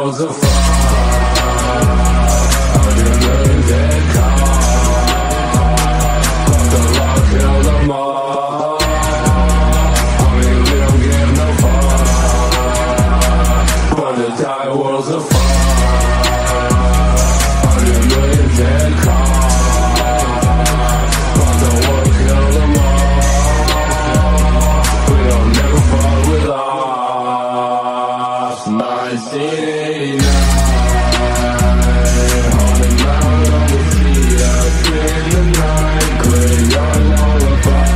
world's a fire. 100 million dead cops. But the law killed them all. I mean, we don't give no fuck. But the entire world's a fire. 100 million dead cops. But the world killed them all. We don't never fall with us. 1989. Haunted mountain on the sea. Us in the night. Graveyard lullaby.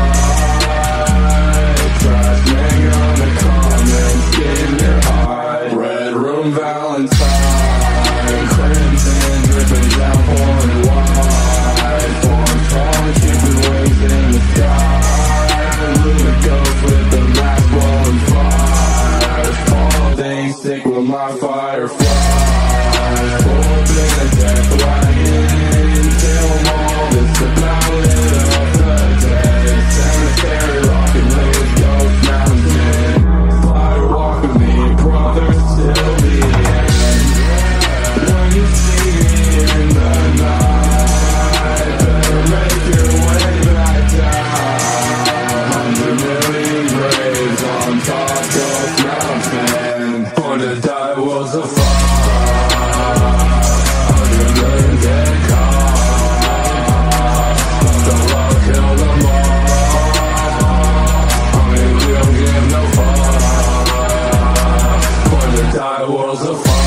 Trash man gonna come and skin your eye. Red room Valentine. Crimson dripping down, pouring wide. Forms strong, keeping wings in the sky. Luna goes with the mask blowing fire. Small things stick with my firefly. Full bit of death wagon. Till them all, it's about lit up the day. Cemetery rockin' live ghost mountain. Fire walk with me, brother, till the end. When you see me in the night, better make your way back down. 100 million graves on top Ghost Mountain. For the die was a fire. 100 million dead cops. The law killed them all. I mean, we don't give no fuck. For the die was a fire.